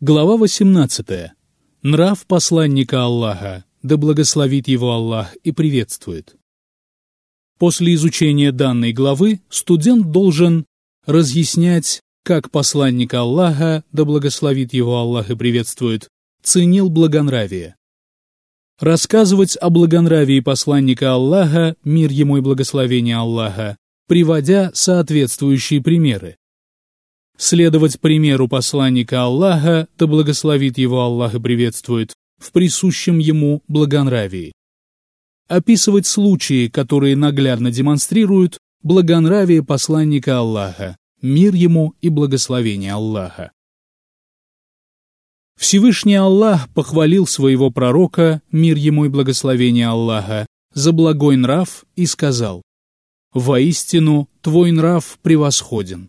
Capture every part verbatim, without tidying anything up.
Глава восемнадцатая. Нрав посланника Аллаха, да благословит его Аллах и приветствует. После изучения данной главы студент должен разъяснять, как посланник Аллаха, да благословит его Аллах и приветствует, ценил благонравие. Рассказывать о благонравии посланника Аллаха, мир ему и благословение Аллаха, приводя соответствующие примеры. Следовать примеру посланника Аллаха, да благословит его Аллах и приветствует, в присущем ему благонравии. Описывать случаи, которые наглядно демонстрируют благонравие посланника Аллаха, мир ему и благословение Аллаха. Всевышний Аллах похвалил своего пророка, мир ему и благословение Аллаха, за благой нрав и сказал: «Воистину, твой нрав превосходен».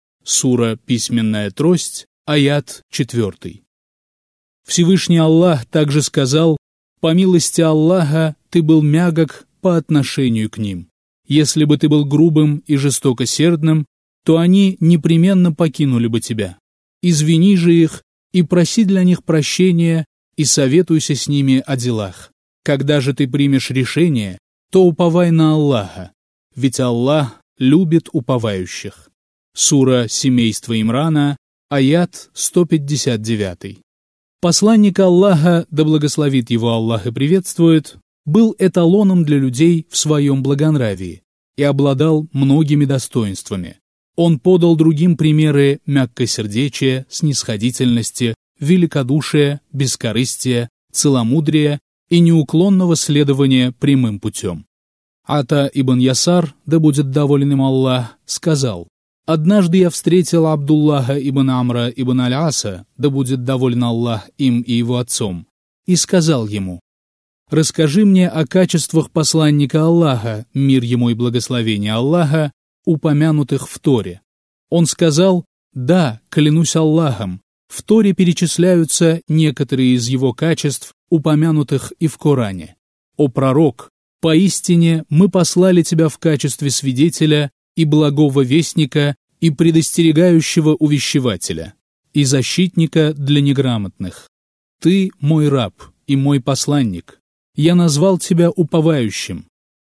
Сура «Письменная трость», аят четвертый. Всевышний Аллах также сказал: «По милости Аллаха ты был мягок по отношению к ним. Если бы ты был грубым и жестокосердным, то они непременно покинули бы тебя. Извини же их и проси для них прощения и советуйся с ними о делах. Когда же ты примешь решение, то уповай на Аллаха, ведь Аллах любит уповающих». Сура «Семейство Имрана», аят сто пятьдесят девять. Посланник Аллаха, да благословит его Аллах и приветствует, был эталоном для людей в своем благонравии и обладал многими достоинствами. Он подал другим примеры мягкосердечия, снисходительности, великодушия, бескорыстия, целомудрия и неуклонного следования прямым путем. Ата ибн Ясар, да будет доволен им Аллах, сказал: «Однажды я встретил Абдуллаха ибн Амра ибн Аль-Аса, да будет доволен Аллах им и его отцом, и сказал ему: расскажи мне о качествах посланника Аллаха, мир ему и благословение Аллаха, упомянутых в Торе». Он сказал: «Да, клянусь Аллахом, в Торе перечисляются некоторые из его качеств, упомянутых и в Коране. О пророк, поистине мы послали тебя в качестве свидетеля и благого вестника, и предостерегающего увещевателя, и защитника для неграмотных. Ты мой раб и мой посланник. Я назвал тебя уповающим.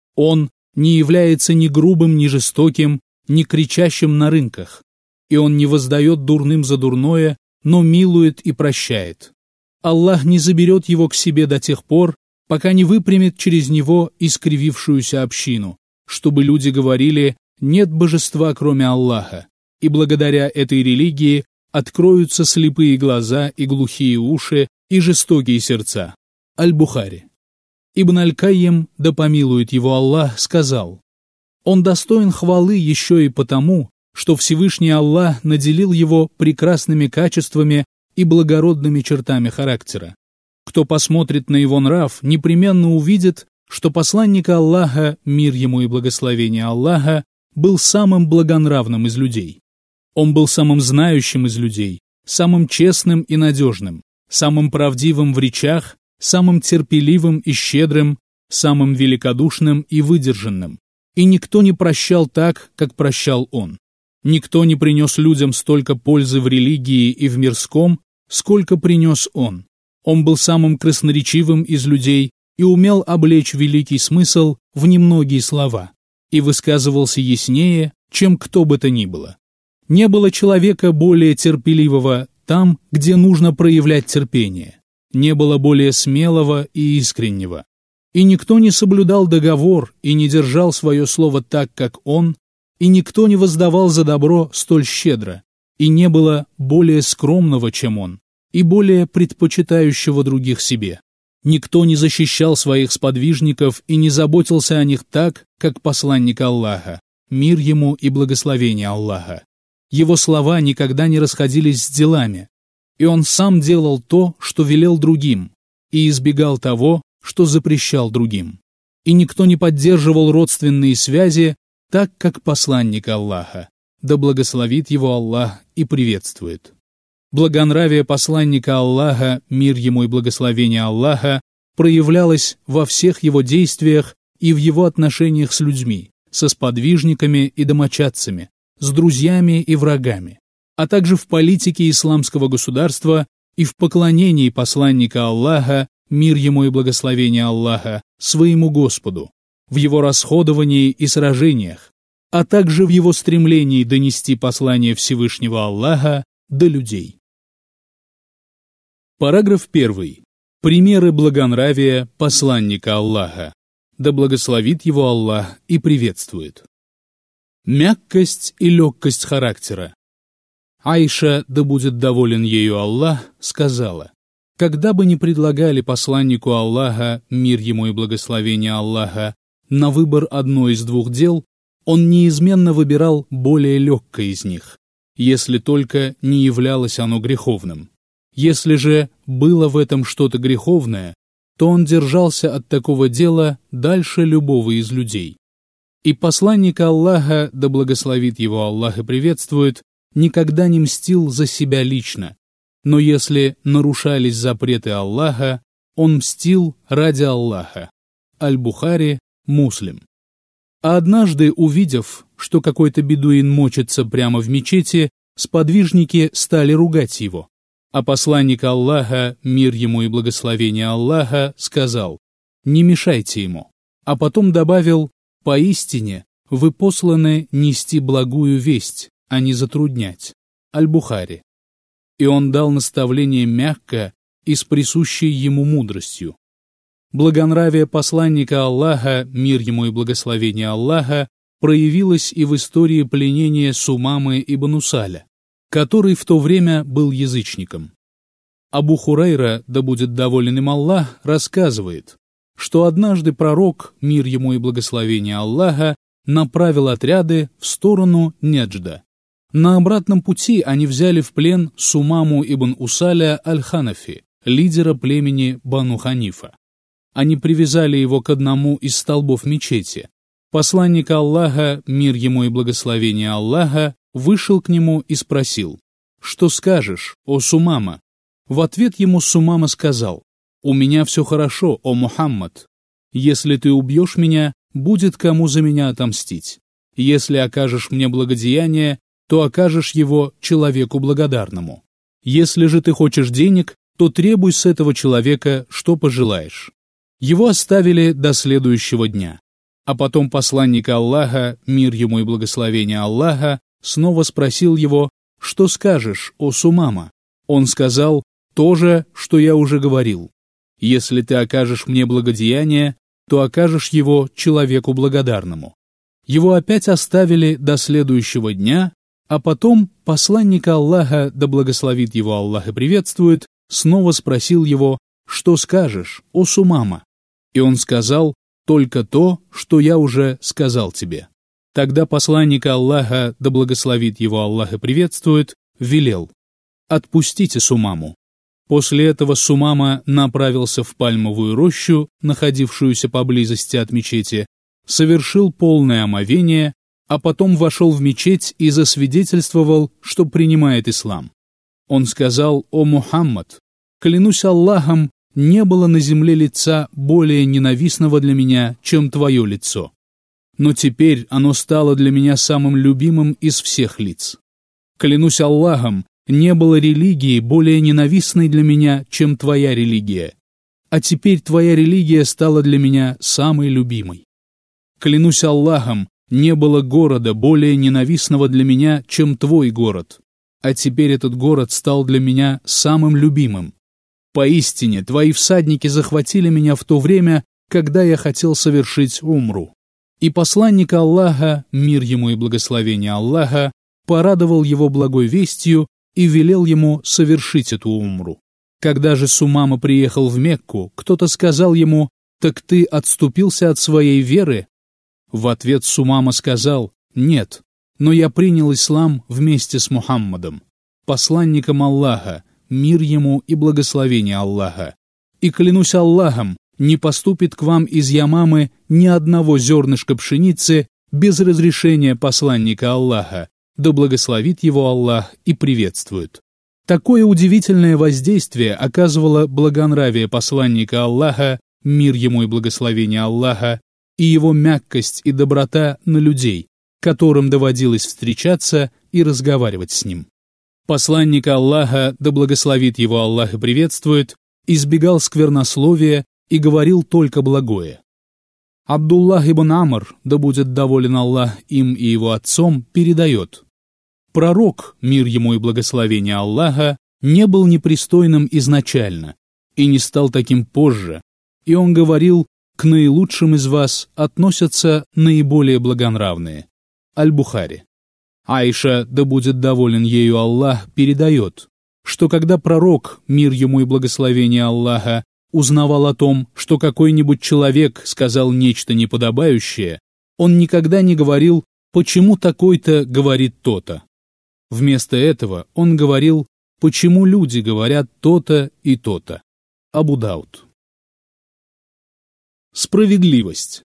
Он не является ни грубым, ни жестоким, ни кричащим на рынках, и он не воздает дурным за дурное, но милует и прощает. Аллах не заберет его к себе до тех пор, пока не выпрямит через него искривившуюся общину, чтобы люди говорили: нет божества, кроме Аллаха, и благодаря этой религии откроются слепые глаза и глухие уши и жестокие сердца». Аль-Бухари. Ибн Аль-Кайим, да помилует его Аллах, сказал: «Он достоин хвалы еще и потому, что Всевышний Аллах наделил его прекрасными качествами и благородными чертами характера. Кто посмотрит на его нрав, непременно увидит, что посланник Аллаха, мир ему и благословение Аллаха, был самым благонравным из людей. Он был самым знающим из людей, самым честным и надежным, самым правдивым в речах, самым терпеливым и щедрым, самым великодушным и выдержанным. И никто не прощал так, как прощал он. Никто не принес людям столько пользы в религии и в мирском, сколько принес он. Он был самым красноречивым из людей и умел облечь великий смысл в немногие слова, и высказывался яснее, чем кто бы то ни было. Не было человека более терпеливого там, где нужно проявлять терпение. Не было более смелого и искреннего. И никто не соблюдал договор и не держал свое слово так, как он, и никто не воздавал за добро столь щедро, и не было более скромного, чем он, и более предпочитающего других себе. Никто не защищал своих сподвижников и не заботился о них так, как посланник Аллаха, мир ему и благословение Аллаха. Его слова никогда не расходились с делами, и он сам делал то, что велел другим, и избегал того, что запрещал другим. И никто не поддерживал родственные связи так, как посланник Аллаха, да благословит его Аллах и приветствует. Благонравие посланника Аллаха, мир ему и благословение Аллаха, проявлялось во всех его действиях и в его отношениях с людьми, со сподвижниками и домочадцами, с друзьями и врагами, а также в политике исламского государства и в поклонении посланника Аллаха, мир ему и благословение Аллаха, своему Господу, в его расходовании и сражениях, а также в его стремлении донести послание Всевышнего Аллаха до людей. Параграф первый. Примеры благонравия посланника Аллаха. Да благословит его Аллах и приветствует. Мягкость и легкость характера. Айша, да будет доволен ею Аллах, сказала: когда бы ни предлагали посланнику Аллаха, мир ему и благословение Аллаха, на выбор одно из двух дел, он неизменно выбирал более легкое из них, если только не являлось оно греховным. Если же было в этом что-то греховное, то он держался от такого дела дальше любого из людей. И посланник Аллаха, да благословит его Аллах и приветствует, никогда не мстил за себя лично, но если нарушались запреты Аллаха, он мстил ради Аллаха. Аль-Бухари, Муслим. А однажды, увидев, что какой-то бедуин мочится прямо в мечети, сподвижники стали ругать его. А посланник Аллаха, мир ему и благословение Аллаха, сказал: «Не мешайте ему», а потом добавил: «Поистине вы посланы нести благую весть, а не затруднять». Аль-Бухари. И он дал наставление мягко и с присущей ему мудростью. Благонравие посланника Аллаха, мир ему и благословение Аллаха, проявилось и в истории пленения Сумамы ибн Усаля, который в то время был язычником. Абу Хурайра, да будет доволен им Аллах, рассказывает, что однажды пророк, мир ему и благословение Аллаха, направил отряды в сторону Неджда. На обратном пути они взяли в плен Сумаму ибн Усаля аль-Ханафи, лидера племени Бану Ханифа. Они привязали его к одному из столбов мечети. Посланник Аллаха, мир ему и благословение Аллаха, вышел к нему и спросил: «Что скажешь, о Сумама?» В ответ ему Сумама сказал: «У меня все хорошо, о Мухаммад. Если ты убьешь меня, будет кому за меня отомстить. Если окажешь мне благодеяние, то окажешь его человеку благодарному. Если же ты хочешь денег, то требуй с этого человека, что пожелаешь». Его оставили до следующего дня. А потом посланник Аллаха, мир ему и благословение Аллаха, снова спросил его: «Что скажешь, о Сумама?» Он сказал то же, что я уже говорил: «Если ты окажешь мне благодеяние, то окажешь его человеку благодарному». Его опять оставили до следующего дня, а потом посланник Аллаха, да благословит его Аллах и приветствует, снова спросил его: «Что скажешь, о Сумама?» И он сказал только то, что я уже сказал тебе. Тогда посланник Аллаха, да благословит его Аллах и приветствует, велел: «Отпустите Сумаму». После этого Сумама направился в пальмовую рощу, находившуюся поблизости от мечети, совершил полное омовение, а потом вошел в мечеть и засвидетельствовал, что принимает ислам. Он сказал: «О Мухаммад, клянусь Аллахом, не было на земле лица более ненавистного для меня, чем твое лицо. Но теперь оно стало для меня самым любимым из всех лиц. Клянусь Аллахом, не было религии более ненавистной для меня, чем твоя религия. А теперь твоя религия стала для меня самой любимой. Клянусь Аллахом, не было города более ненавистного для меня, чем твой город. А теперь этот город стал для меня самым любимым. Поистине, твои всадники захватили меня в то время, когда я хотел совершить умру». И посланник Аллаха, мир ему и благословение Аллаха, порадовал его благой вестью и велел ему совершить эту умру. Когда же Сумама приехал в Мекку, кто-то сказал ему: «Так ты отступился от своей веры?» В ответ Сумама сказал: «Нет, но я принял ислам вместе с Мухаммадом, посланником Аллаха, мир ему и благословение Аллаха. И клянусь Аллахом, не поступит к вам из Ямамы ни одного зернышка пшеницы без разрешения посланника Аллаха, да благословит его Аллах и приветствует». Такое удивительное воздействие оказывало благонравие посланника Аллаха, мир ему и благословение Аллаха, и его мягкость и доброта на людей, которым доводилось встречаться и разговаривать с ним. Посланник Аллаха, да благословит его Аллах и приветствует, избегал сквернословия и говорил только благое. Абдуллах ибн Амр, да будет доволен Аллах им и его отцом, передает: пророк, мир ему и благословение Аллаха, не был непристойным изначально и не стал таким позже, и он говорил: к наилучшим из вас относятся наиболее благонравные. Аль-Бухари. Аиша, да будет доволен ею Аллах, передает, что когда пророк, мир ему и благословение Аллаха, узнавал о том, что какой-нибудь человек сказал нечто неподобающее, он никогда не говорил: почему такой-то говорит то-то. Вместо этого он говорил: почему люди говорят то-то и то-то. Абу Дауд. Справедливость.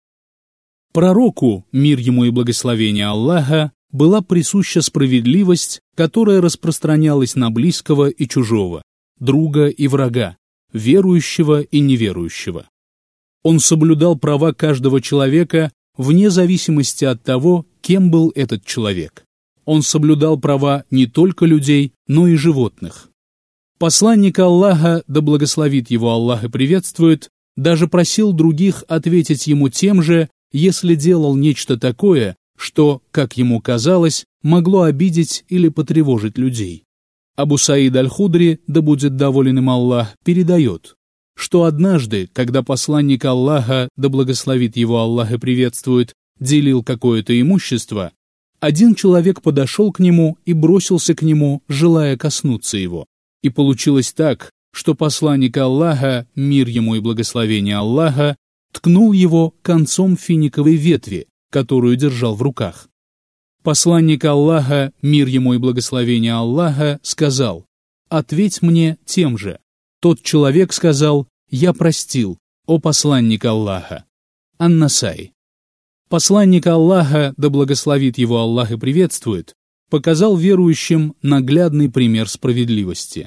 Пророку, мир ему и благословение Аллаха, была присуща справедливость, которая распространялась на близкого и чужого, друга и врага, верующего и неверующего. Он соблюдал права каждого человека вне зависимости от того, кем был этот человек. Он соблюдал права не только людей, но и животных. Посланник Аллаха, да благословит его Аллах и приветствует, даже просил других ответить ему тем же, если делал нечто такое, что, как ему казалось, могло обидеть или потревожить людей. Абу Саид Аль-Худри, да будет доволен им Аллах, передает, что однажды, когда посланник Аллаха, да благословит его Аллах и приветствует, делил какое-то имущество, один человек подошел к нему и бросился к нему, желая коснуться его. И получилось так, что посланник Аллаха, мир ему и благословение Аллаха, ткнул его концом финиковой ветви, которую держал в руках. Посланник Аллаха, мир ему и благословение Аллаха, сказал: «Ответь мне тем же». Тот человек сказал: «Я простил, о посланник Аллаха». Ан-Насаи. Посланник Аллаха, да благословит его Аллах и приветствует, показал верующим наглядный пример справедливости.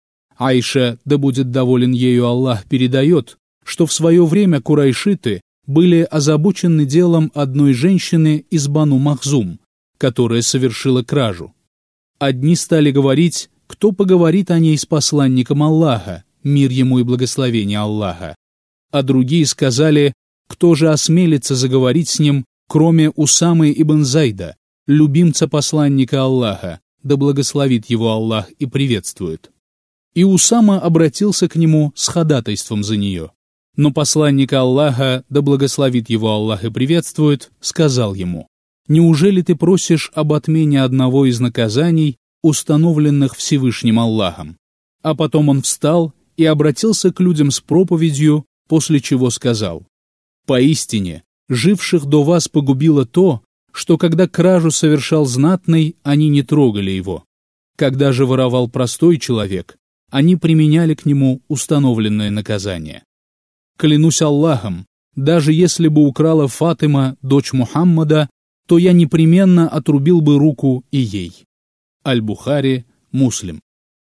Аиша, да будет доволен ею Аллах, передает, что в свое время курайшиты были озабочены делом одной женщины из Бану Махзум, которая совершила кражу. Одни стали говорить, кто поговорит о ней с посланником Аллаха, мир ему и благословение Аллаха, а другие сказали, кто же осмелится заговорить с ним, кроме Усамы ибн Зайда, любимца посланника Аллаха, да благословит его Аллах и приветствует. И Усама обратился к нему с ходатайством за нее. Но посланник Аллаха, да благословит его Аллах и приветствует, сказал ему: «Неужели ты просишь об отмене одного из наказаний, установленных Всевышним Аллахом?» А потом он встал и обратился к людям с проповедью, после чего сказал: «Поистине, живших до вас погубило то, что когда кражу совершал знатный, они не трогали его. Когда же воровал простой человек, они применяли к нему установленное наказание. Клянусь Аллахом, даже если бы украла Фатима, дочь Мухаммада, то я непременно отрубил бы руку и ей». Аль-Бухари, Муслим.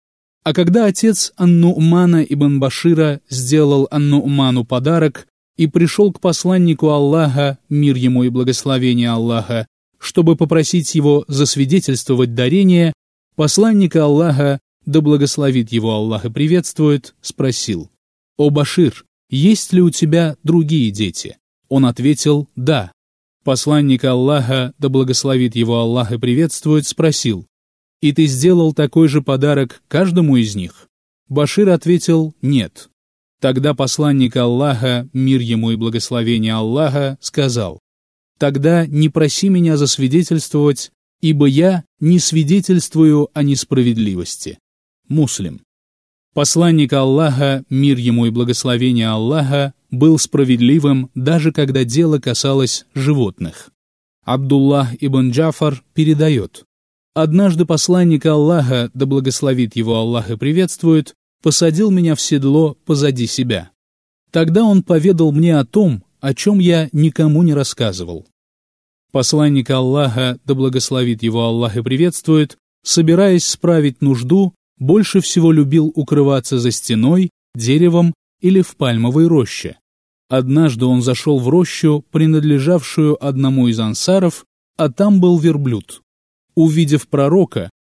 А когда отец Ан-Ну'мана ибн Башира сделал Ан-Ну'ману подарок и пришел к посланнику Аллаха, мир ему и благословение Аллаха, чтобы попросить его засвидетельствовать дарение, посланник Аллаха, да благословит его Аллах и приветствует, спросил: «О Башир, есть ли у тебя другие дети?» Он ответил: «Да». Посланник Аллаха, да благословит его Аллах и приветствует, спросил: «И ты сделал такой же подарок каждому из них?» Башир ответил: «Нет». Тогда посланник Аллаха, мир ему и благословение Аллаха, сказал: «Тогда не проси меня засвидетельствовать, ибо я не свидетельствую о несправедливости». Муслим. Посланник Аллаха, мир ему и благословение Аллаха, был справедливым, даже когда дело касалось животных. Абдуллах ибн Джафар передает: «Однажды посланник Аллаха, да благословит его Аллах и приветствует, посадил меня в седло позади себя. Тогда он поведал мне о том, о чем я никому не рассказывал». Посланник Аллаха, да благословит его Аллах и приветствует, собираясь справить нужду, больше всего любил укрываться за стеной, деревом или в пальмовой роще. Однажды он зашел в рощу, принадлежавшую одному из ансаров, а там был верблюд. Увидев пророка,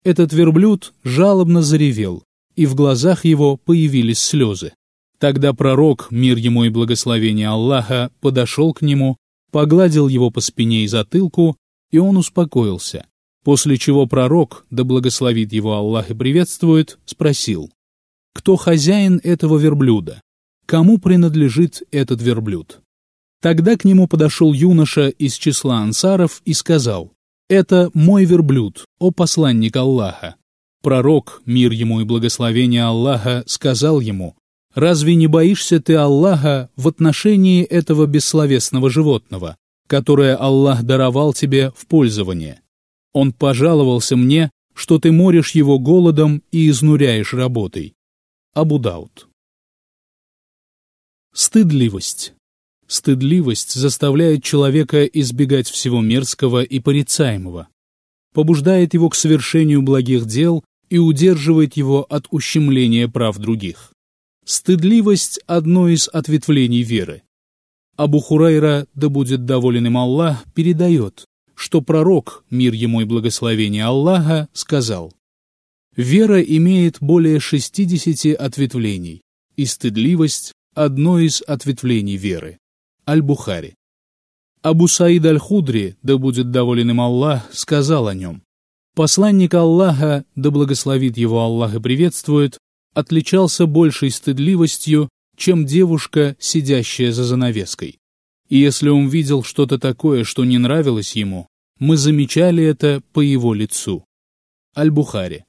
Этот верблюд жалобно заревел, и в глазах его появились слезы. Тогда пророк, мир ему и благословение Аллаха, подошел к нему, погладил его по спине и затылку, и он успокоился. После чего пророк, да благословит его Аллах и приветствует, спросил: «Кто хозяин этого верблюда? Кому принадлежит этот верблюд?» Тогда к нему подошел юноша из числа ансаров и сказал: «Это мой верблюд, о посланник Аллаха». Пророк, мир ему и благословение Аллаха, сказал ему: «Разве не боишься ты Аллаха в отношении этого бессловесного животного, которое Аллах даровал тебе в пользование? Он пожаловался мне, что ты моришь его голодом и изнуряешь работой». Абу Дауд. Стыдливость. Стыдливость заставляет человека избегать всего мерзкого и порицаемого, побуждает его к совершению благих дел и удерживает его от ущемления прав других. Стыдливость – одно из ответвлений веры. Абу Хурайра, да будет доволен им Аллах, передает, что пророк, мир ему и благословение Аллаха, сказал: «Вера имеет более шестидесяти ответвлений, и стыдливость – одно из ответвлений веры». Аль-Бухари. Абу Саид Аль-Худри, да будет доволен им Аллах, сказал о нем: «Посланник Аллаха, да благословит его Аллах и приветствует, отличался большей стыдливостью, чем девушка, сидящая за занавеской. И если он видел что-то такое, что не нравилось ему, мы замечали это по его лицу». Аль-Бухари.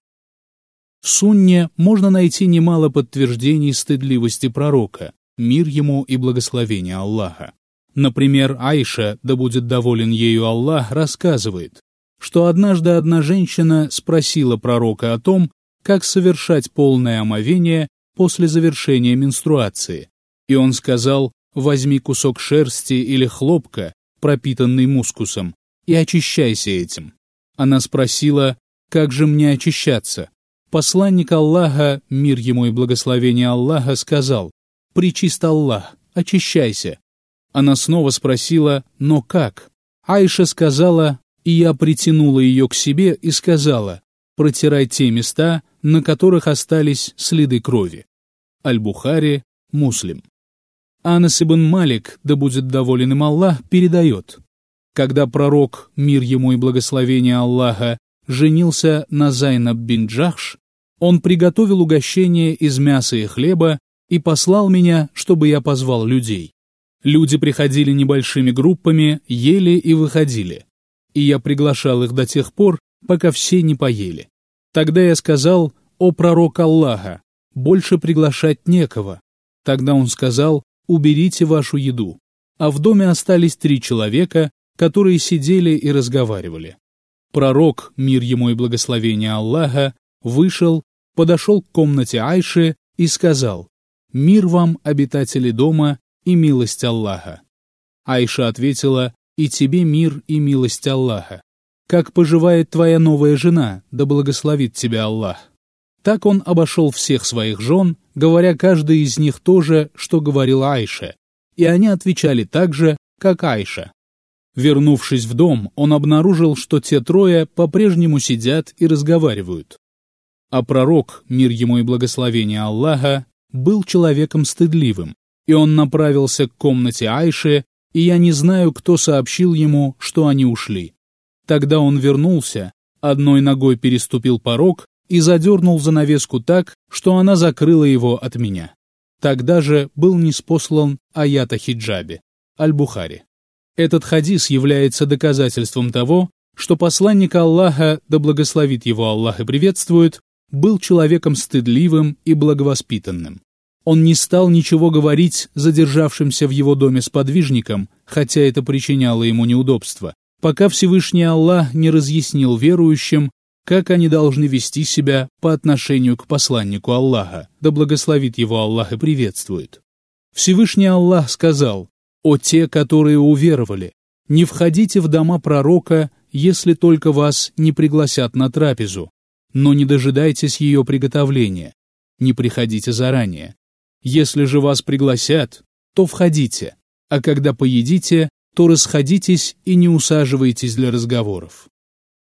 В Сунне можно найти немало подтверждений стыдливости пророка, мир ему и благословение Аллаха. Например, Айша, да будет доволен ею Аллах, рассказывает, что однажды одна женщина спросила пророка о том, как совершать полное омовение после завершения менструации, и он сказал: «Возьми кусок шерсти или хлопка, пропитанный мускусом, и очищайся этим». Она спросила: «Как же мне очищаться?» Посланник Аллаха, мир ему и благословение Аллаха, сказал: «Пречист Аллах, очищайся». Она снова спросила: «Но как?» Айша сказала, и я притянула ее к себе и сказала: «Протирай те места, на которых остались следы крови». Аль-Бухари, Муслим. Анас ибн Малик, да будет доволен им Аллах, передает: когда пророк, мир ему и благословение Аллаха, женился на Зайнаб бин Джахш, он приготовил угощение из мяса и хлеба и послал меня, чтобы я позвал людей. Люди приходили небольшими группами, ели и выходили, и я приглашал их до тех пор, пока все не поели. Тогда я сказал: «О пророк Аллаха, больше приглашать некого». Тогда он сказал: «Уберите вашу еду». А в доме остались три человека, которые сидели и разговаривали. Пророк, мир ему и благословение Аллаха, вышел, подошел к комнате Айши и сказал: «Мир вам, обитатели дома, и милость Аллаха». Айша ответила: «И тебе мир и милость Аллаха. Как поживает твоя новая жена, да благословит тебя Аллах». Так он обошел всех своих жен, говоря каждой из них то же, что говорил Айше, и они отвечали так же, как Айша. Вернувшись в дом, он обнаружил, что те трое по-прежнему сидят и разговаривают. А пророк, мир ему и благословение Аллаха, был человеком стыдливым, и он направился к комнате Айши, и я не знаю, кто сообщил ему, что они ушли. Тогда он вернулся, одной ногой переступил порог и задернул занавеску так, что она закрыла его от меня. Тогда же был ниспослан аят о хиджабе. Аль-Бухари. Этот хадис является доказательством того, что посланник Аллаха, да благословит его Аллах и приветствует, был человеком стыдливым и благовоспитанным. Он не стал ничего говорить задержавшимся в его доме сподвижникам, хотя это причиняло ему неудобства, пока Всевышний Аллах не разъяснил верующим, как они должны вести себя по отношению к посланнику Аллаха, да благословит его Аллах и приветствует. Всевышний Аллах сказал: «О те, которые уверовали, не входите в дома пророка, если только вас не пригласят на трапезу, но не дожидайтесь ее приготовления, не приходите заранее. Если же вас пригласят, то входите, а когда поедите, то расходитесь и не усаживайтесь для разговоров».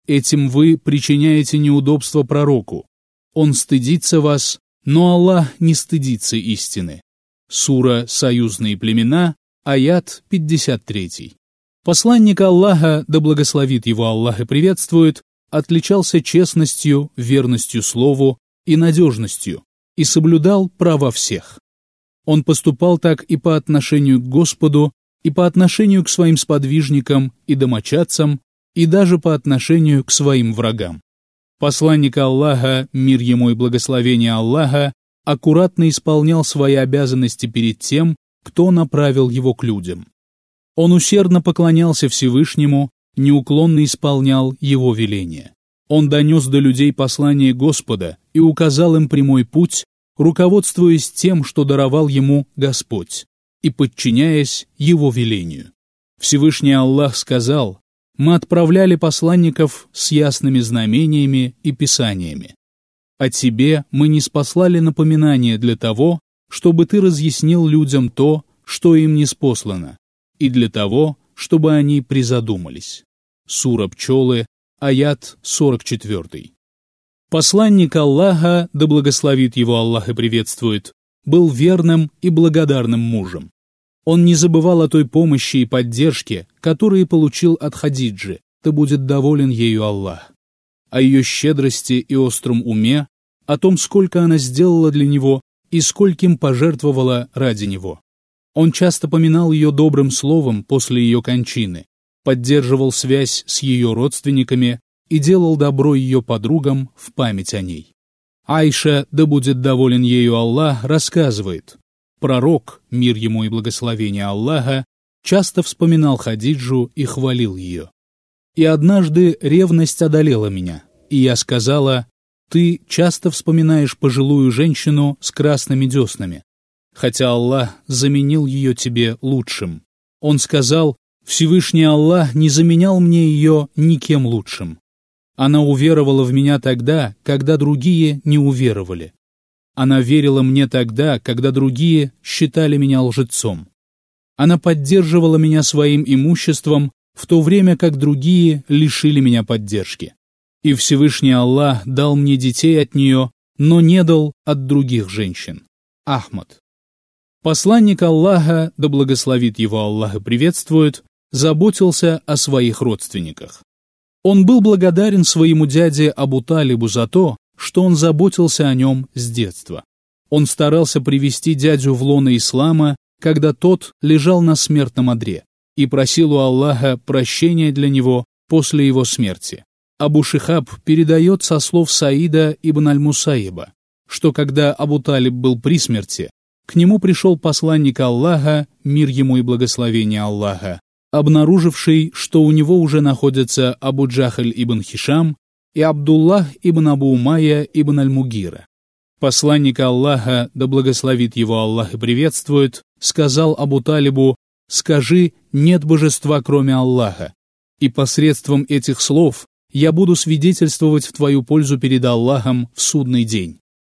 Этим вы причиняете неудобство пророку. Он стыдится вас, но Аллах не стыдится истины. Сура «Союзные племена», аят пятьдесят три. Посланник Аллаха, да благословит его Аллах и приветствует, отличался честностью, верностью слову и надежностью и соблюдал права всех. Он поступал так и по отношению к Господу, и по отношению к своим сподвижникам и домочадцам, и даже по отношению к своим врагам. Посланник Аллаха, мир ему и благословение Аллаха, аккуратно исполнял свои обязанности перед тем, кто направил его к людям. Он усердно поклонялся Всевышнему, неуклонно исполнял его веления. Он донес до людей послание Господа и указал им прямой путь, руководствуясь тем, что даровал ему Господь, и подчиняясь его велению. Всевышний Аллах сказал: «Мы отправляли посланников с ясными знамениями и писаниями. А тебе мы ниспослали напоминание для того, чтобы ты разъяснил людям то, что им ниспослано, и для того, чтобы они призадумались». Сура Пчелы, аят сорок четыре. Посланник Аллаха, да благословит его Аллах и приветствует, был верным и благодарным мужем. Он не забывал о той помощи и поддержке, которые получил от Хадиджи, да будет доволен ею Аллах, о ее щедрости и остром уме, о том, сколько она сделала для него и скольким пожертвовала ради него. Он часто поминал ее добрым словом после ее кончины, поддерживал связь с ее родственниками и делал добро ее подругам в память о ней. Айша, да будет доволен ею Аллах, рассказывает: пророк, мир ему и благословение Аллаха, часто вспоминал Хадиджу и хвалил ее. И однажды ревность одолела меня, и я сказала: ты часто вспоминаешь пожилую женщину с красными деснами, хотя Аллах заменил ее тебе лучшим. Он сказал: Всевышний Аллах не заменял мне ее никем лучшим. Она уверовала в меня тогда, когда другие не уверовали. Она верила мне тогда, когда другие считали меня лжецом. Она поддерживала меня своим имуществом, в то время как другие лишили меня поддержки. И Всевышний Аллах дал мне детей от нее, но не дал от других женщин. Ахмад. Посланник Аллаха, да благословит его Аллах и приветствует, заботился о своих родственниках. Он был благодарен своему дяде Абу Талибу за то, что он заботился о нем с детства. Он старался привести дядю в лоно ислама, когда тот лежал на смертном одре, и просил у Аллаха прощения для него после его смерти. Абу Шихаб передает со слов Саида ибн аль-Мусаиба, что когда Абу Талиб был при смерти, к нему пришел посланник Аллаха, мир ему и благословение Аллаха, обнаруживший, что у него уже находятся Абу Джахаль ибн Хишам и Абдуллах ибн Абу Умайя ибн аль-Мугира. Посланник Аллаха, да благословит его Аллах и приветствует, сказал Абу Талибу: «Скажи, нет божества, кроме Аллаха, и посредством этих слов я буду свидетельствовать в твою пользу перед Аллахом в судный день».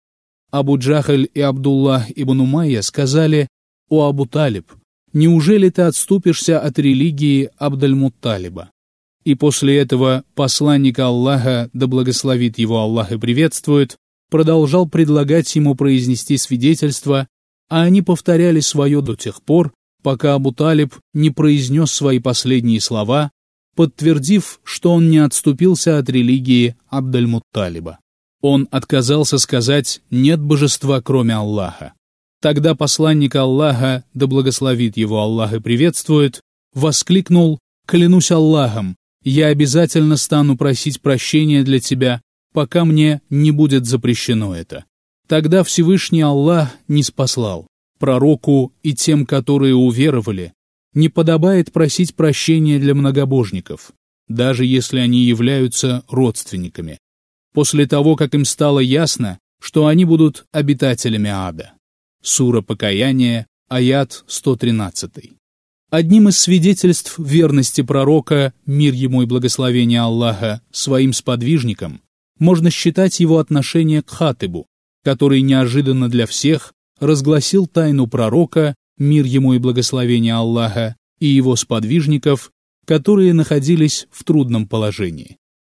Абу Джахаль и Абдуллах ибн Умайя сказали: «О Абу Талиб, неужели ты отступишься от религии Абдаль-Мутталиба?» И после этого посланник Аллаха, да благословит его Аллах и приветствует, продолжал предлагать ему произнести свидетельство, а они повторяли свое до тех пор, пока Абу Талиб не произнес свои последние слова, подтвердив, что он не отступился от религии Абдаль-Мутталиба. Он отказался сказать «нет божества, кроме Аллаха». Тогда посланник Аллаха, да благословит его Аллах и приветствует, воскликнул: «Клянусь Аллахом, я обязательно стану просить прощения для тебя, пока мне не будет запрещено это». Тогда Всевышний Аллах ниспослал: пророку и тем, которые уверовали, не подобает просить прощения для многобожников, даже если они являются родственниками, после того, как им стало ясно, что они будут обитателями ада. Сура Покаяние, аят сто тринадцать. Одним из свидетельств верности пророка, мир ему и благословение Аллаха, своим сподвижникам, можно считать его отношение к Хатибу, который неожиданно для всех разгласил тайну пророка, мир ему и благословение Аллаха, и его сподвижников, которые находились в трудном положении.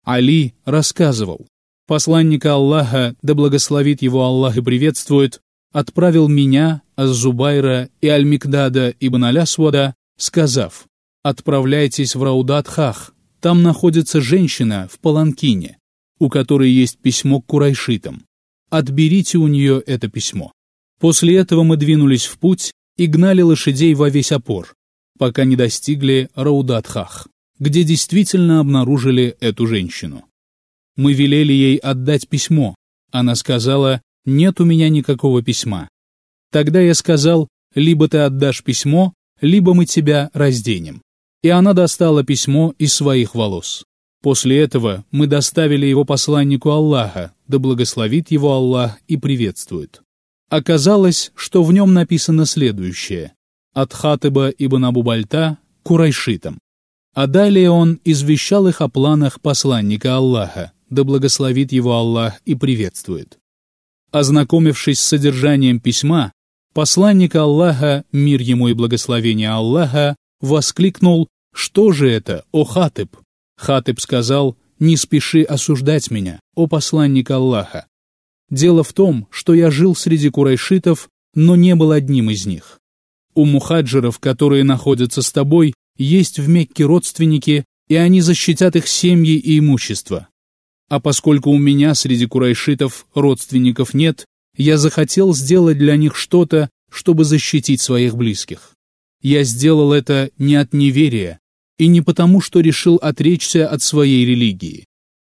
Али рассказывал: посланник Аллаха, да благословит его Аллах и приветствует, отправил меня, Аз-Зубайра и Аль-Микдада ибн Аль-Асвада, сказав: «Отправляйтесь в Раудат-Хах, там находится женщина в паланкине, у которой есть письмо к курайшитам. Отберите у нее это письмо». После этого мы двинулись в путь и гнали лошадей во весь опор, пока не достигли Раудат-Хах, где действительно обнаружили эту женщину. Мы велели ей отдать письмо. Она сказала: «Нет у меня никакого письма». Тогда я сказал: «Либо ты отдашь письмо, либо мы тебя разденем». И она достала письмо из своих волос. После этого мы доставили его посланнику Аллаха, да благословит его Аллах и приветствует. Оказалось, что в нем написано следующее: от Хатыба ибн Абу Бальта курайшитам. А далее он извещал их о планах посланника Аллаха, да благословит его Аллах и приветствует. Ознакомившись с содержанием письма, посланник Аллаха, мир ему и благословение Аллаха, воскликнул: «Что же это, о Хатыб?» Хатыб сказал: «Не спеши осуждать меня, о посланник Аллаха. Дело в том, что я жил среди курайшитов, но не был одним из них. У мухаджиров, которые находятся с тобой, есть в Мекке родственники, и они защитят их семьи и имущество. А поскольку у меня среди курайшитов родственников нет, я захотел сделать для них что-то, чтобы защитить своих близких. Я сделал это не от неверия и не потому, что решил отречься от своей религии».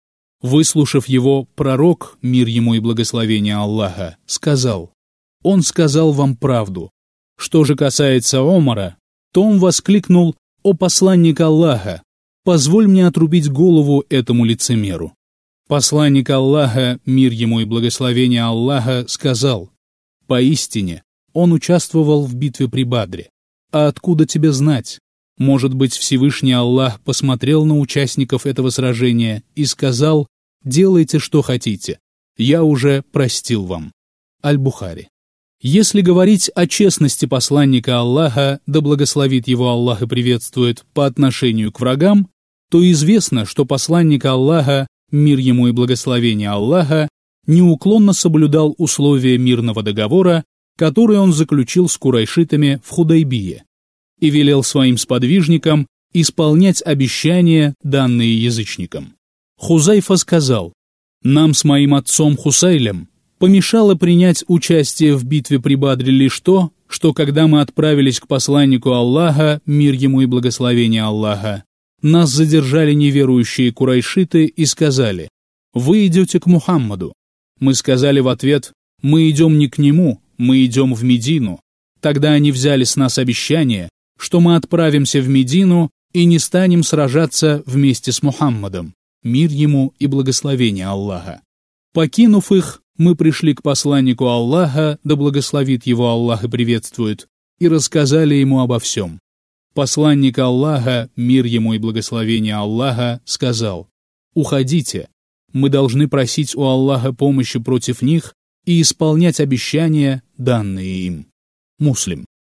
Выслушав его, пророк, мир ему и благословение Аллаха, сказал: «Он сказал вам правду. Что же касается Омара, то он воскликнул: «О посланник Аллаха, позволь мне отрубить голову этому лицемеру». Посланник Аллаха, мир ему и благословение Аллаха, сказал: «Поистине, он участвовал в битве при Бадре. А откуда тебе знать? Может быть, Всевышний Аллах посмотрел на участников этого сражения и сказал: делайте, что хотите, я уже простил вам». Аль-Бухари. Если говорить о честности посланника Аллаха, да благословит его Аллах и приветствует, по отношению к врагам, то известно, что посланник Аллаха, мир ему и благословение Аллаха, неуклонно соблюдал условия мирного договора, который он заключил с курайшитами в Худайбие, и велел своим сподвижникам исполнять обещания, данные язычникам. Хузайфа сказал: «Нам с моим отцом Хусайлем помешало принять участие в битве при Бадре лишь то, что когда мы отправились к посланнику Аллаха, мир ему и благословение Аллаха, нас задержали неверующие курайшиты и сказали: «Вы идете к Мухаммаду». Мы сказали в ответ: «Мы идем не к нему, мы идем в Медину». Тогда они взяли с нас обещание, что мы отправимся в Медину и не станем сражаться вместе с Мухаммадом, мир ему и благословение Аллаха. Покинув их, мы пришли к посланнику Аллаха, да благословит его Аллах и приветствует, и рассказали ему обо всем. Посланник Аллаха, мир ему и благословение Аллаха, сказал: «Уходите, мы должны просить у Аллаха помощи против них и исполнять обещания, данные им». Муслим.